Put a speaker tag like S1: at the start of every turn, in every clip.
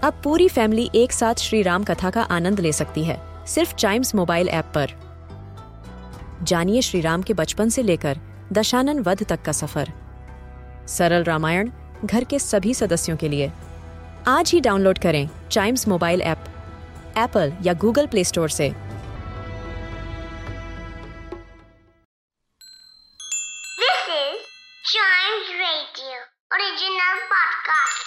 S1: अब पूरी फैमिली एक साथ श्री राम कथा का आनंद ले सकती है, सिर्फ चाइम्स मोबाइल ऐप पर। जानिए श्री राम के बचपन से लेकर दशानन वध तक का सफर। सरल रामायण घर के सभी सदस्यों के लिए। आज ही डाउनलोड करें चाइम्स मोबाइल ऐप, एप्पल या गूगल प्ले स्टोर से।
S2: This is Chimes Radio original podcast.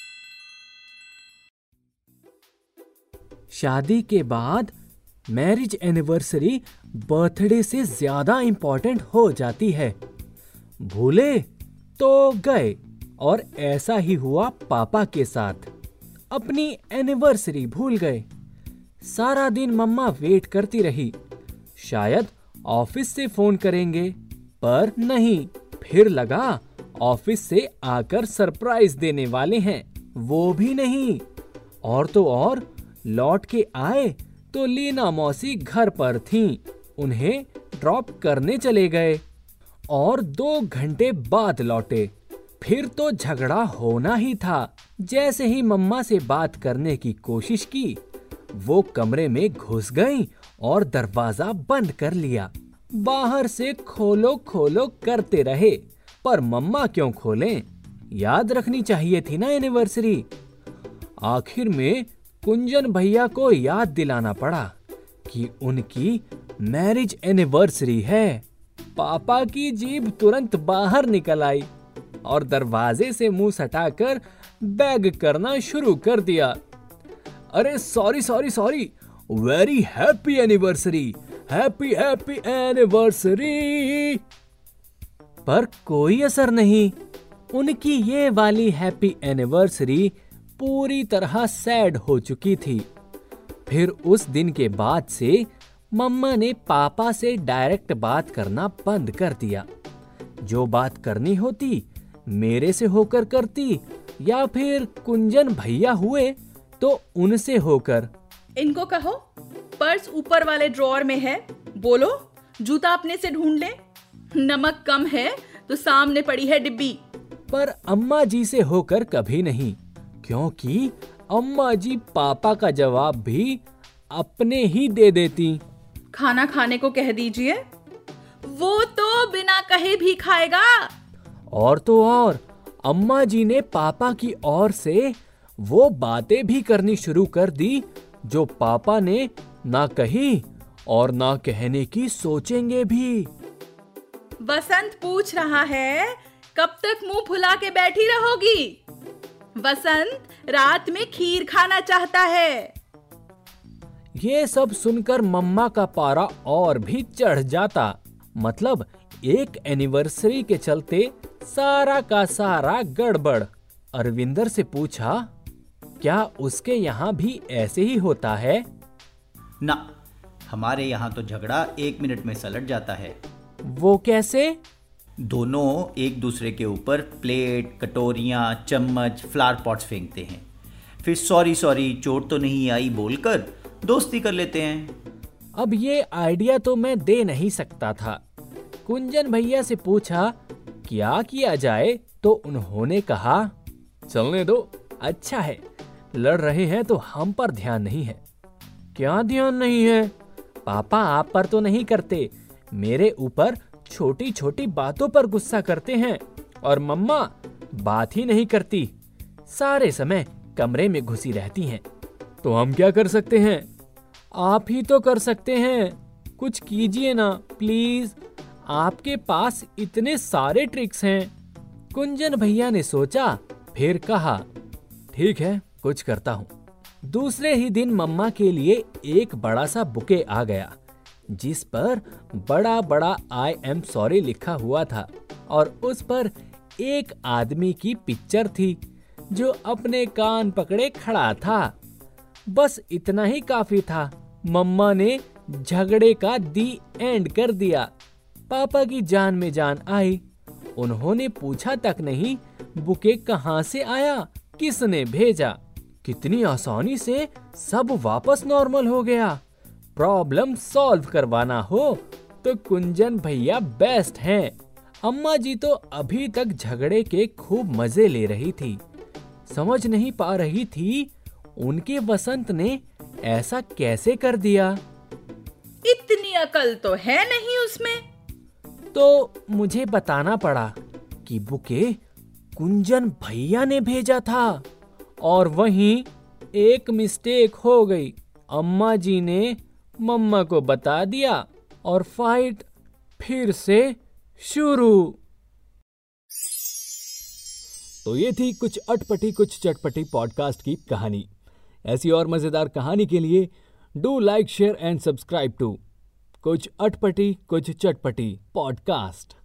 S3: शादी के बाद मैरिज एनिवर्सरी बर्थडे से ज्यादा इंपॉर्टेंट हो जाती है। भूले तो गए, और ऐसा ही हुआ पापा के साथ। अपनी एनिवर्सरी भूल गए। सारा दिन मम्मा वेट करती रही, शायद ऑफिस से फोन करेंगे, पर नहीं। फिर लगा ऑफिस से आकर सरप्राइज देने वाले हैं, वो भी नहीं। और तो और लौट के आए तो लीना मौसी घर पर थीं, उन्हें ड्रॉप करने चले गए और 2 घंटे बाद लौटे। फिर तो झगड़ा होना ही था। जैसे ही मम्मा से बात करने की कोशिश की, वो कमरे में घुस गईं और दरवाजा बंद कर लिया। बाहर से खोलो खोलो करते रहे, पर मम्मा क्यों खोलें? याद रखनी चाहिए थी ना एनिवर्सरी। आखिर में कुंजन भैया को याद दिलाना पड़ा कि उनकी मैरिज एनिवर्सरी है। पापा की जीभ तुरंत बाहर निकल आई और दरवाजे से मुंह सटाकर बैग करना शुरू कर दिया। अरे sorry sorry sorry, very happy anniversary, happy happy anniversary. पर कोई असर नहीं। उनकी ये वाली हैप्पी एनिवर्सरी पूरी तरह सैड हो चुकी थी। फिर उस दिन के बाद से मम्मा ने पापा से डायरेक्ट बात करना बंद कर दिया। जो बात करनी होती मेरे से होकर करती, या फिर कुंजन भैया हुए तो उनसे होकर।
S4: इनको कहो पर्स ऊपर वाले ड्रॉअर में है, बोलो जूता अपने से ढूंढ ले। नमक कम है तो सामने पड़ी है डिब्बी।
S3: पर अम्मा जी से होकर कभी नहीं, क्योंकि अम्मा जी पापा का जवाब भी अपने ही दे देती।
S4: खाना खाने को कह दीजिए, वो तो बिना कहे भी खाएगा।
S3: और तो और अम्मा जी ने पापा की ओर से वो बातें भी करनी शुरू कर दी जो पापा ने ना कही और ना कहने की सोचेंगे भी।
S4: वसंत पूछ रहा है कब तक मुंह फुला के बैठी रहोगी? वसंत रात में खीर खाना चाहता है।
S3: ये सब सुनकर मम्मा का पारा और भी चढ़ जाता। मतलब एक एनिवर्सरी के चलते सारा का सारा गड़बड़। अरविंदर से पूछा, क्या उसके यहाँ भी ऐसे ही होता है?
S5: ना, हमारे यहाँ तो झगड़ा 1 मिनट में सलट जाता है।
S3: वो कैसे?
S5: दोनों एक दूसरे के ऊपर प्लेट, कटोरियाँ, चम्मच, फ्लावर पॉट्स फेंकते हैं। फिर सॉरी सॉरी, चोट तो नहीं आई बोलकर दोस्ती कर लेते हैं।
S3: अब ये आइडिया तो मैं दे नहीं सकता था। कुंजन भैया से पूछा क्या किया जाए, तो उन्होंने कहा चलने दो, अच्छा है, लड़ रहे हैं तो हम पर ध्यान नहीं है। क्या ध्यान नहीं है? पापा आप पर तो नहीं करते, मेरे ऊपर छोटी छोटी बातों पर गुस्सा करते हैं, और मम्मा बात ही नहीं करती, सारे समय कमरे में घुसी रहती हैं। तो हम क्या कर सकते हैं? आप ही तो कर सकते हैं, कुछ कीजिए ना प्लीज, आपके पास इतने सारे ट्रिक्स हैं। कुंजन भैया ने सोचा, फिर कहा ठीक है, कुछ करता हूँ। दूसरे ही दिन मम्मा के लिए एक बड़ा सा बुके आ गया, जिस पर बड़ा बड़ा आई एम सॉरी लिखा हुआ था, और उस पर एक आदमी की पिक्चर थी जो अपने कान पकड़े खड़ा था। बस इतना ही काफी था। मम्मा ने झगड़े का दी एंड कर दिया। पापा की जान में जान आई। उन्होंने पूछा तक नहीं बुके कहाँ से आया, किसने भेजा। कितनी आसानी से सब वापस नॉर्मल हो गया। प्रॉब्लम सॉल्व करवाना हो तो कुंजन भैया बेस्ट हैं। अम्मा जी तो अभी तक झगड़े के खूब मजे ले रही थी। समझ नहीं पा रही थी उनके वसंत ने ऐसा कैसे कर दिया?
S4: इतनी अकल तो है नहीं उसमें।
S3: तो मुझे बताना पड़ा कि बुके कुंजन भैया ने भेजा था और वहीं एक मिस्टेक हो गई। अम्मा जी ने मम्मा को बता दिया और फाइट फिर से शुरू। तो ये थी कुछ अटपटी कुछ चटपटी पॉडकास्ट की कहानी। ऐसी और मजेदार कहानी के लिए do like share and subscribe to कुछ अटपटी कुछ चटपटी पॉडकास्ट।